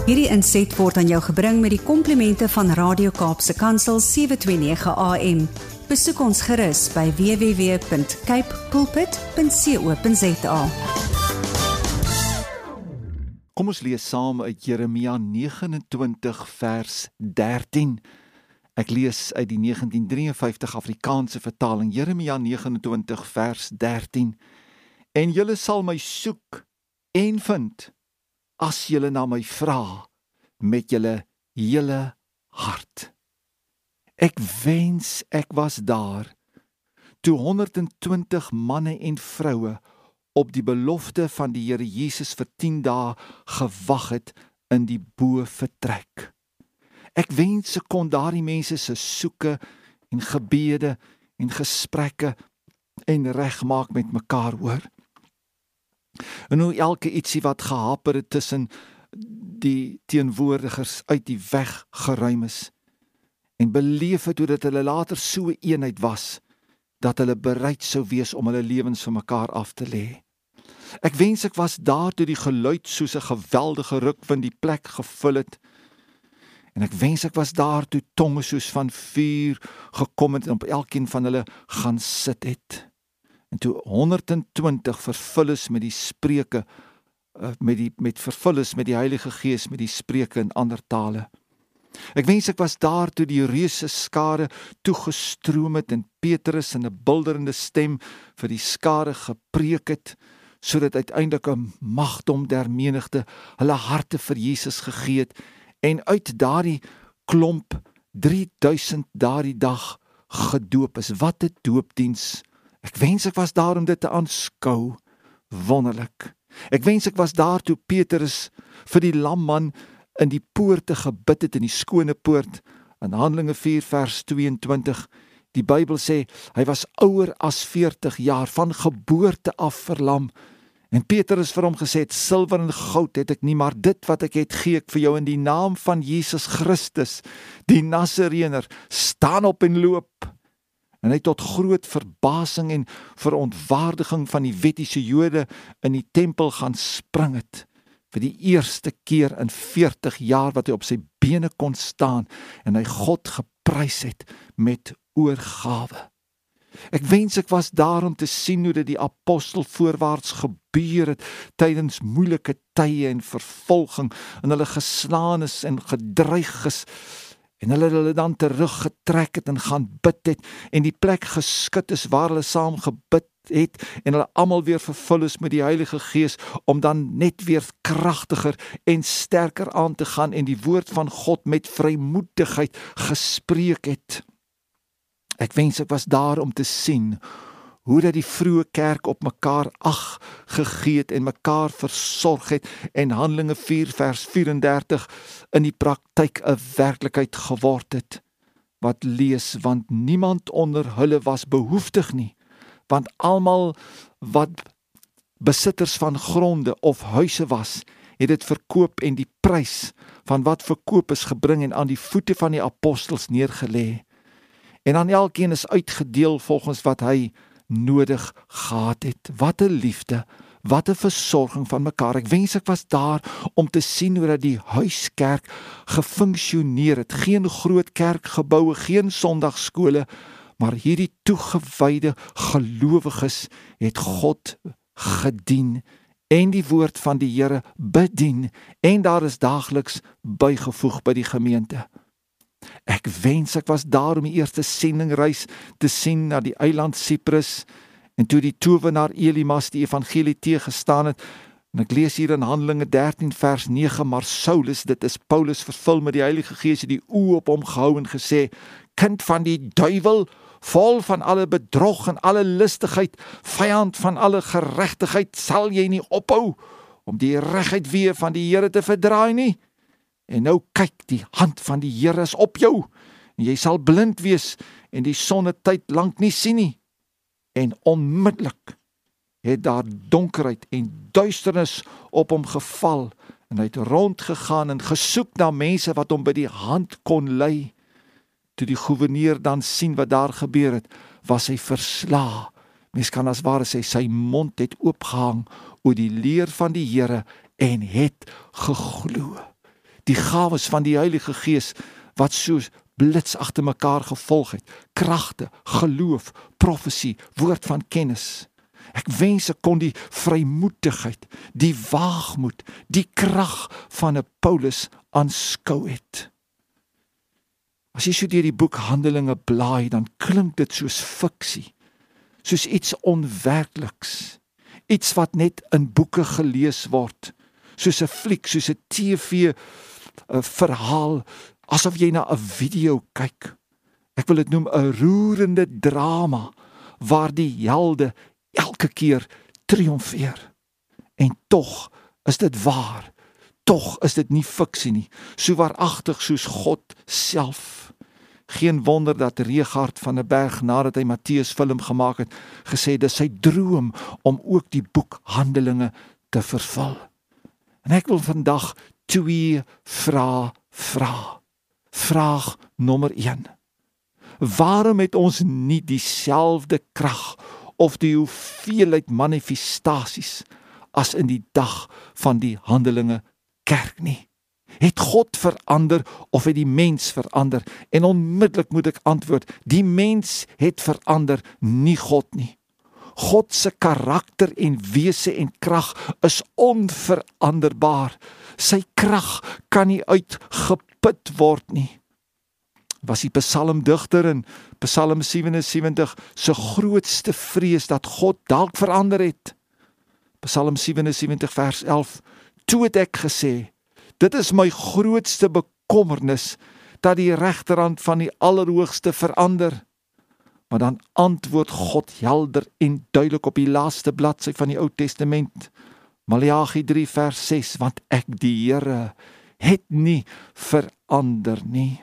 Hierdie inset word aan jou gebring met die komplimente van Radio Kaapse Kansel 729 AM. Besoek ons gerus by www.cape pulpit.co.za. Kom ons lees saam uit Jeremia 29 vers 13. Ek lees uit die 1953 Afrikaanse vertaling, Jeremia 29 vers 13. En julle sal my soek en vind, as julle na my vra, met julle hele hart. Ek wens ek was daar, toe 120 manne en vroue op die belofte van die Here Jesus vir 10 dae gewag het in die bo-vertrek. Ek wens ek kon daardie mense se soeke en gebede en gesprekke en regmaak met mekaar hoor. En hoe elke ietsie wat gehaper het tussen die teenwoordigers uit die weg geruim is en beleef het hoe dat hulle later so 'n eenheid was dat hulle bereid sou wees om hulle lewens vir mekaar af te lê. Ek wens ek was daar toe die geluid soos 'n geweldige rukwind die plek gevul het. En ek wens ek was daar toe tonge soos van vuur gekom het en op elkeen van hulle gaan sit het. En toe 120 vervul is met die spreuke, vervul is met die Heilige Gees, met die spreuke in ander tale. Ek wens ek was daar toe die reuse skare toegestroom het en Petrus in 'n bulderende stem vir die skare gepreek het, sodat uiteindelik 'n magdom der menigte hulle harte vir Jesus gegee het en uit daardie klomp 3000 daardie dag gedoop is. Wat 'n doopdiens! Ek wens ek was daar om dit te aanskou. Wonderlik. Ek wens ek was daar toe Petrus vir die lamman in die poorte gebid het, in die skone poort, in Handelinge 4 vers 22. Die Bybel sê, hy was ouer as 40 jaar, van geboorte af verlam. En Petrus vir hom gesê het, silwer en goud het ek nie, maar dit wat ek het, gee ek vir jou in die naam van Jesus Christus, die Nasareëner, staan op en loop. En hy tot groot verbasing en verontwaardiging van die wettiese Jode in die tempel gaan spring het, vir die eerste keer in 40 jaar wat hy op sy bene kon staan en hy God geprys het met oorgawe. Ek wens ek was daar om te sien hoe dit die apostel voorwaarts gebeur het tydens moeilike tye en vervolging en hulle geslaan is en gedreig is en hulle dan teruggetrek het en gaan bid het en die plek geskit is waar hulle saam gebid het en hulle almal weer vervul is met die Heilige Gees om dan net weer kragtiger en sterker aan te gaan en die woord van God met vrymoedigheid gespreek het. Ek wens ek was daar om te sien hoe dat die vroeë kerk op mekaar ag gegee het en mekaar versorg het en Handelinge 4 vers 34 in die praktyk 'n werklikheid geword het. Wat lees, want niemand onder hulle was behoeftig nie, want almal wat besitters van gronde of huise was, het dit verkoop en die prys van wat verkoop is gebring en aan die voete van die apostels neergelê. En aan elkeen is uitgedeel volgens wat hy nodig gehad het. Wat 'n liefde, wat 'n versorging van mekaar. Ek wens ek was daar om te sien hoe dat die huiskerk gefunksioneer het. Geen groot kerkgeboue, geen sondagskole, maar hierdie toegewyde gelowiges het God gedien en die woord van die Here bedien en daar is daagliks bygevoeg by die gemeente. Ek wens ek was daar om die eerste sendingreis te sien na die eiland Cyprus en toe die towenaar Elimas die evangelie teëgestaan het. En ek lees hier in Handelinge 13 vers 9, maar Saulus, dit is Paulus vervul met die Heilige Gees, het die oë op hom gehou en gesê, kind van die duiwel, vol van alle bedrog en alle listigheid, vyand van alle geregtigheid, sal jy nie ophou om die regheid weer van die Here te verdraai nie. En nou kyk, die hand van die Here is op jou, en jy sal blind wees, en die sonnetyd lank nie sien nie. En onmiddellik het daar donkerheid en duisternis op hom geval, en hy het rondgegaan en gesoek na mense wat hom by die hand kon lei. Toe die gouverneur dan sien wat daar gebeur het, was hy versla. Mens kan as ware sê, sy mond het oopgehang oor die leer van die Here en het geglo. die gawes van die Heilige Gees, wat soos blits agter mekaar gevolg het, kragte, geloof, profesie, woord van kennis. Ek wens ek kon die vrymoedigheid, die waagmoed, die krag van 'n Paulus aanskou het. As jy so deur die boek Handelinge blaai, dan klink dit soos fiksie, soos iets onwerkliks, iets wat net in boeke gelees word, soos 'n fliek, soos 'n TV verhaal, asof jy na 'n video kyk. Ek wil dit noem 'n roerende drama, waar die helde elke keer triomfeer. En tog is dit waar, tog is dit nie fiksie nie, so waaragtig soos God self. Geen wonder dat Regard van 'n Berg, nadat hy Matteus film gemaak het, gesê dis sy droom om ook die boek Handelinge te vervul. En ek wil vandag 2 vrae vra. Vraag nommer 1. Waarom het ons nie dieselfde krag of die hoeveelheid manifestasies as in die dag van die Handelinge kerk nie? Het God verander of het die mens verander? En onmiddellik moet ek antwoord, die mens het verander, nie God nie. God se karakter en wese en krag is onveranderbaar. Sy krag kan nie uitgeput word nie. Was die psalmdigter in Psalm 77 se grootste vrees dat God dalk verander het? Psalm 77 vers 11, toe het ek gesê, dit is my grootste bekommernis, dat die regterhand van die Allerhoogste verander. Maar dan antwoord God helder en duidelik op die laaste bladsy van die Ou Testament, Maleagi 3 vers 6, want ek die Here het nie verander nie.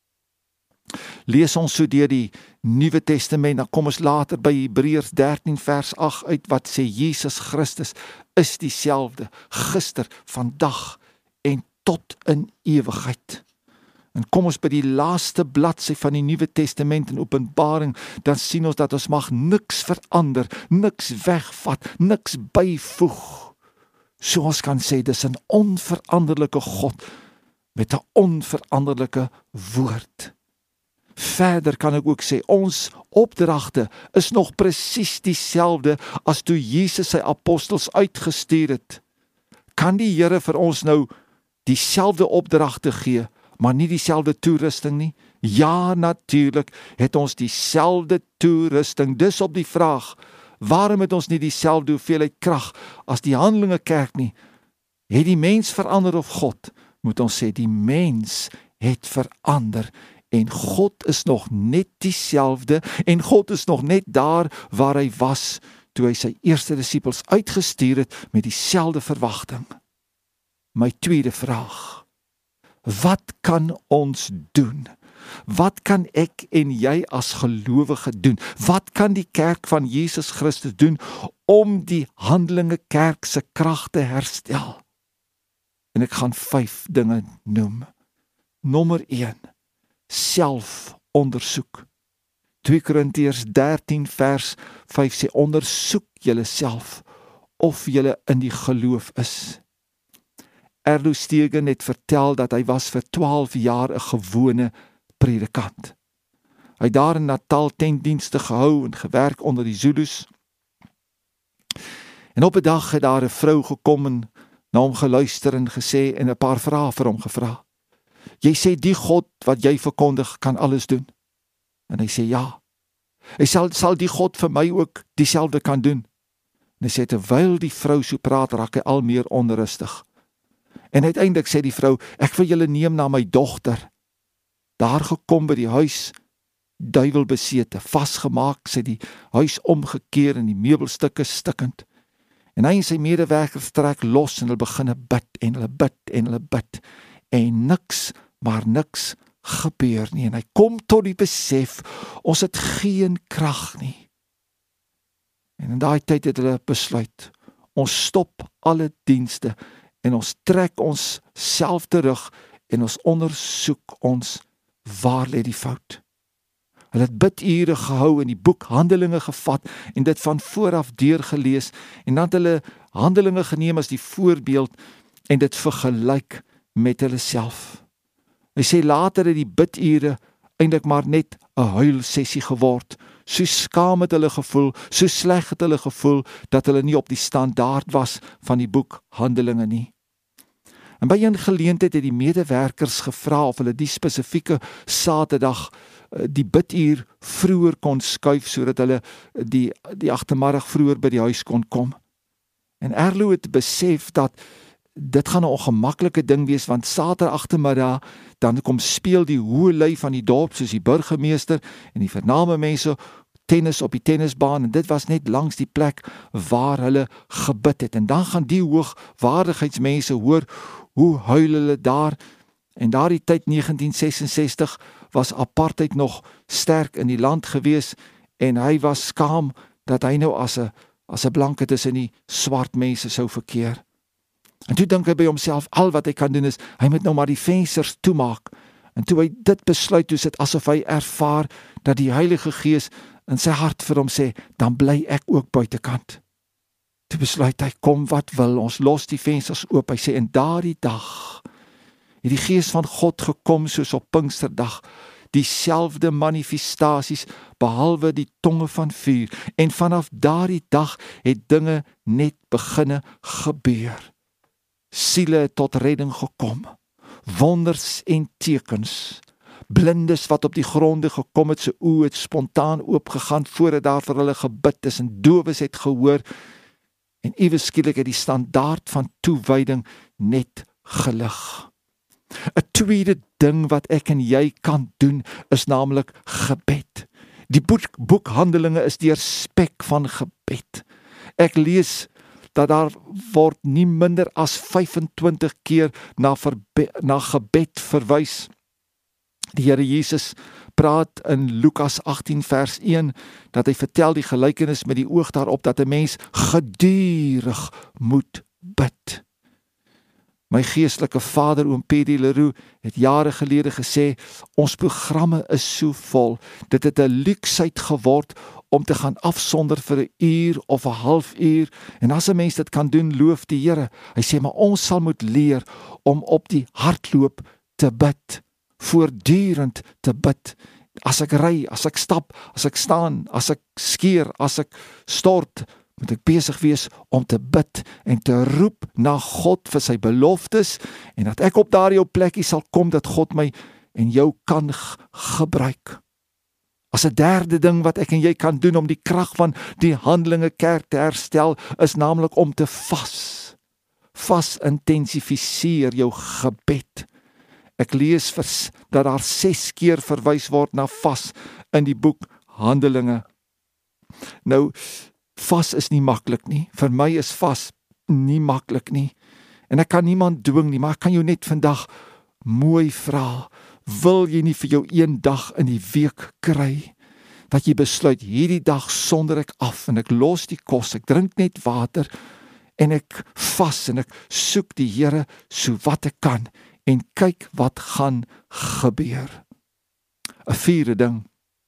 Lees ons so deur die Nuwe Testament, dan kom ons later by Hebreërs 13 vers 8 uit, wat sê Jesus Christus is dieselfde, gister, vandag en tot in ewigheid. En kom ons by die laaste bladsy van die Nuwe Testament in Openbaring, dan sien ons dat ons mag niks verander, niks wegvat, niks byvoeg. So ons kan sê, dis 'n onveranderlike God met 'n onveranderlike woord. Verder kan ek ook sê, ons opdragte is nog presies dieselfde as toe Jesus sy apostels uitgestuur het. Kan die Here vir ons nou dieselfde opdragte gee, maar nie dieselfde toerusting nie? Ja, natuurlik het ons dieselfde toerusting. Dis op die vraag, waarom het ons nie dieselfde hoeveelheid krag as die Handelinge kerk nie? Het die mens verander of God? Moet ons sê, die mens het verander. En God is nog net dieselfde, en God is nog net daar waar hy was, toe hy sy eerste disippels uitgestuur het met dieselfde verwagting. My tweede vraag, wat kan ons doen? Wat kan ek en jy as gelowige doen? Wat kan die kerk van Jesus Christus doen om die Handelinge kerk se krag te herstel? En ek gaan 5 dinge noem. Nommer 1, selfondersoek. 2 Korintiërs 13 vers 5 sê, ondersoek julle self of julle in die geloof is. Erlo Stegen het vertel dat hy was vir 12 jaar 'n gewone predikant. Hy het daar in Natal tentdienste gehou en gewerk onder die Zulus. En op 'n dag het daar 'n vrou gekom en na hom geluister en gesê en 'n paar vrae vir hom gevra. Jy sê die God wat jy verkondig kan alles doen. En hy sê ja. Hy sal die God vir my ook dieselfde kan doen. En hy sê terwyl die vrou so praat, raak hy al meer onrustig. En uiteindelik sê die vrou, ek wil julle neem na my dogter. Daar gekom by die huis, duiwelbesete, vasgemaak, sy die huis omgekeer en die meubelstukke stikkend. En hy en sy medewerkers trek los en hulle begin bid en hulle bid en hulle bid. En niks, maar niks gebeur nie. En hy kom tot die besef, ons het geen krag nie. En in daai tyd het hulle besluit, ons stop alle dienste en ons trek ons self terug en ons ondersoek ons, waar lê die fout. Hulle het bidure gehou en die boek Handelinge gevat en dit van vooraf deurgelees en dan het hulle Handelinge geneem as die voorbeeld en dit vergelyk met hulle self. Hy sê later het die bidure eintlik maar net 'n huilsessie geword. So skaam het hulle gevoel, so sleg het hulle gevoel, dat hulle nie op die standaard was van die boek Handelinge nie. En by 'n geleentheid het die medewerkers gevra of hulle die spesifieke Saterdag die biduur vroeër kon skuif, sodat hulle die agtermiddag vroeër by die huis kon kom. En Erlo het besef dat dit gaan 'n ongemaklike ding wees, want Saterdag agtermiddag dan kom speel die hoë lui van die dorp, soos die burgemeester en die vername mense, tennis op die tennisbaan, en dit was net langs die plek waar hulle gebid het. En dan gaan die hoogwaardigheidsmense hoor hoe huil hulle daar. En daardie tyd 1966 was apartheid nog sterk in die land gewees, en hy was skaam dat hy nou as 'n blanke tussen die swart mense sou verkeer. En toe dink hy by homself, al wat hy kan doen is, hy moet nou maar die vensters toemaak. En toe hy dit besluit, toe is dit asof hy ervaar dat die Heilige Gees in sy hart vir hom sê, dan bly ek ook buitekant. Toe besluit hy, kom wat wil, ons los die vensters oop. Hy sê, en daardie dag het die Gees van God gekom soos op Pinksterdag, dieselfde manifestasies, behalwe die tonge van vuur. En vanaf daardie dag het dinge net beginne gebeur. Siele het tot redding gekom, wonders en tekens, blindes wat op die gronde gekom het, se oë het spontaan oopgegaan voordat daar vir hulle gebid is, en dowes het gehoor, en iewes skielik het die standaard van toewyding net gelig. 'n tweede ding wat ek en jy kan doen, is naamlik gebed. Die boek Handelinge is die spek van gebed. Ek lees dat daar word nie minder as 25 keer na gebed verwys. Die Here Jesus praat in Lukas 18 vers 1, dat hy vertel die gelykenis met die oog daarop, dat 'n mens gedurig moet bid. My geestelike vader, oom Pedi Leroux, het jare gelede gesê, ons programme is so vol, dit het 'n luksheid geword om te gaan afsonder vir 'n uur of 'n halfuur, en as 'n mens dit kan doen, loof die Here. Hy sê, maar ons sal moet leer om op die hardloop te bid, voortdurend te bid. As ek ry, as ek stap, as ek staan, as ek skeer, as ek stort, moet ek besig wees om te bid en te roep na God vir sy beloftes, en dat ek op daardie plekkie sal kom, dat God my en jou kan gebruik. As 'n derde ding wat ek en jy kan doen om die krag van die Handelinge kerk te herstel, is naamlik om te vas. Vas intensifiseer jou gebed. Ek lees dat daar 6 keer verwys word na vas in die boek Handelinge. Nou, vas is nie maklik nie. Vir my is vas nie maklik nie. En ek kan niemand dwing nie, maar ek kan jou net vandag mooi vra, wil jy nie vir jou een dag in die week kry, dat jy besluit, hierdie dag sonder ek af, en ek los die kos, ek drink net water, en ek vas, en ek soek die Here so wat ek kan, en kyk wat gaan gebeur. 'n vierde ding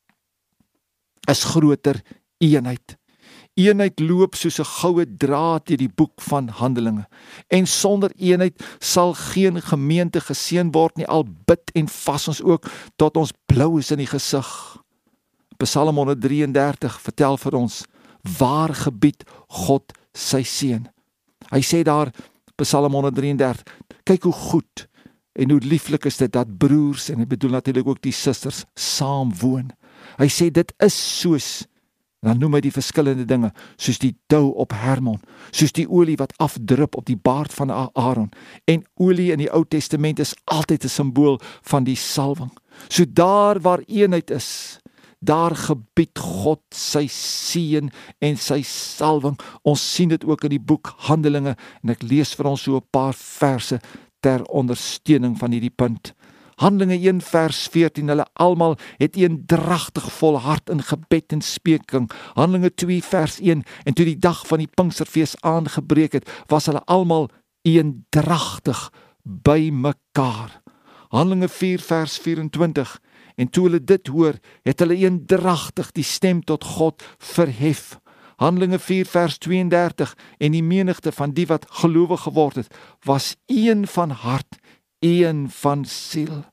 is groter eenheid. Eenheid loop soos 'n goue draad deur die boek van Handelinge. En sonder eenheid sal geen gemeente geseën word nie, al bid en vas ons ook tot ons blou is in die gesig. Psalm 133 vertel vir ons, waar gebied God sy seën. Hy sê daar, Psalm 133, kyk hoe goed en hoe lieflik is dit dat broers, en hy bedoel natuurlik ook die susters, saam woon. Hy sê dit is soos, dan noem hy die verskillende dinge, soos die dou op Hermon, soos die olie wat afdrup op die baard van Aaron, en olie in die Ou Testament is altyd 'n simbool van die salwing. So daar waar eenheid is, daar gebied God sy seën en sy salwing. Ons sien dit ook in die boek Handelinge, en ek lees vir ons so 'n paar verse ter ondersteuning van hierdie punt. Handelinge 1 vers 14, hulle almal het eendragtig volhard in gebed en speking. Handelinge 2 vers 1, en toe die dag van die Pinksterfees aangebreek het, was hulle almal eendragtig by mekaar. Handelinge 4 vers 24, en toe hulle dit hoor, het hulle eendragtig die stem tot God verhef. Handelinge 4 vers 32, en die menigte van die wat gelowig geword het, was een van hart een van siel.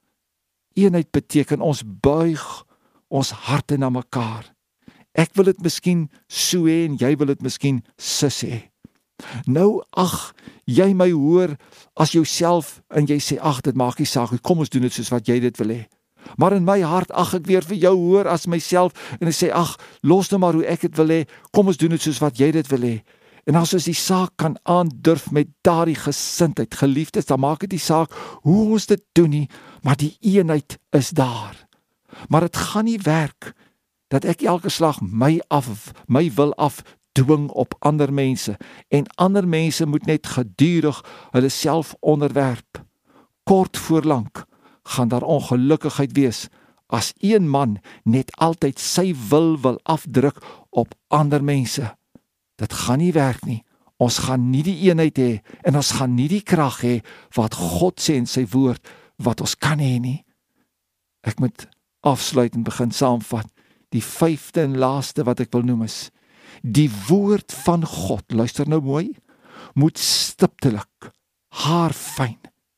Eenheid beteken ons buig ons harte na mekaar. Ek wil dit miskien so hê en jy wil dit miskien sus hê. Nou, ag, jy my hoor as jouself en jy sê, ag, dit maak nie saak, kom ons doen dit soos wat jy dit wil hê. Maar in my hart, ag, ek weer vir jou hoor as myself en ek sê, ag, los nou maar hoe ek dit wil hê, kom ons doen dit soos wat jy dit wil hê. En as ons die saak kan aandurf met daardie gesindheid, geliefdes, dan maak dit die saak hoe ons dit doen nie, maar die eenheid is daar. Maar dit gaan nie werk dat ek elke slag my wil afdwing op ander mense en ander mense moet net gedurig hulle self onderwerp. Kort voor lank gaan daar ongelukkigheid wees as een man net altyd sy wil afdruk op ander mense. Dit gaan nie werk nie. Ons gaan nie die eenheid hê en ons gaan nie die krag hê wat God sê in sy woord wat ons kan hê nie. Ek moet afsluit en begin saamvat. Die 5de en laaste wat ek wil noem is, die woord van God, luister nou mooi, moet stiptelik, haarfyn,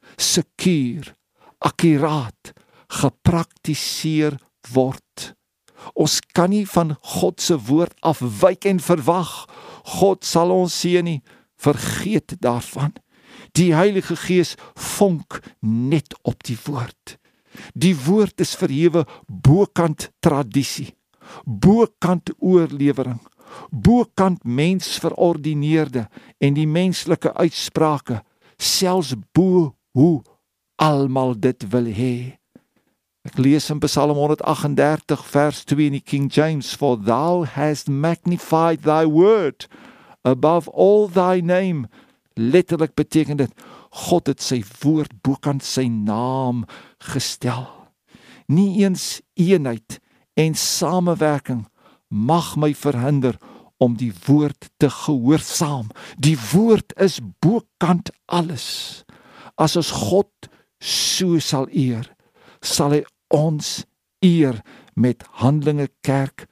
sekuur, akkuraat, gepraktiseer word. Ons kan nie van God se woord afwyk en verwag, God sal ons seën nie, vergeet daarvan. Die Heilige Gees vonk net op die woord. Die woord is verhewe bokant tradisie, bokant oorlewering, bokant mensverordineerde en die menslike uitsprake, selfs bo hoe almal dit wil hê. Ek lees in Psalm 138 vers 2 in die King James, for thou hast magnified thy word above all thy name. Letterlik beteken dit, God het sy woord bokant sy naam gestel. Nie eens eenheid en samewerking mag my verhinder om die woord te gehoorsaam. Die woord is bokant alles. As ons God so sal eer, sal hy ons eer met Handelinge Kerk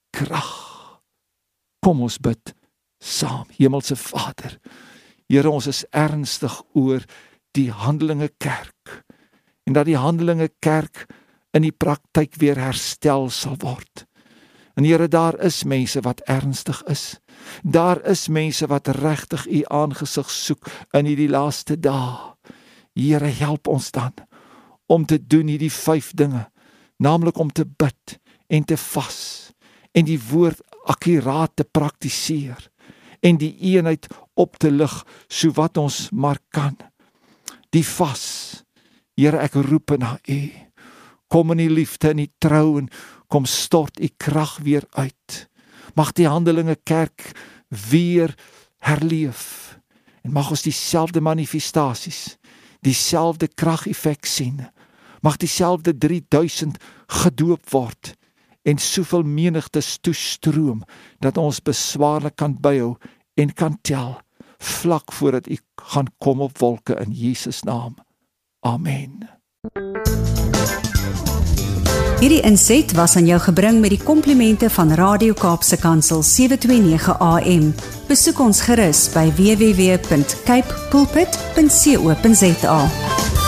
krag. Kom ons bid saam. Hemelse Vader, Here, ons is ernstig oor die Handelinge Kerk en dat die Handelinge Kerk in die praktyk weer herstel sal word. En Here, daar is mense wat ernstig is. Daar is mense wat regtig U aangesig soek in hierdie laaste dae. Here, help ons dan om te doen hierdie 5 dinge, naamlik om te bid en te vas en die woord akkuraat te praktiseer en die eenheid op te lig so wat ons maar kan. Die vas, Here, ek roep na U. Kom in die liefde en die trou en kom stort U krag weer uit. Mag die Handelinge Kerk weer herleef en mag ons dieselfde manifestasies, dieselfde krag-effek sien. Mag dieselfde 3000 gedoop word en soveel menigtes toestroom dat ons beswaarlik kan byhou en kan tel vlak voordat U gaan kom op wolke in Jesus naam. Amen. Hierdie inset was aan jou gebring met die komplimente van Radio Kaapse Kansel 729 AM. Besoek ons gerus by www.cape pulpit.co.za.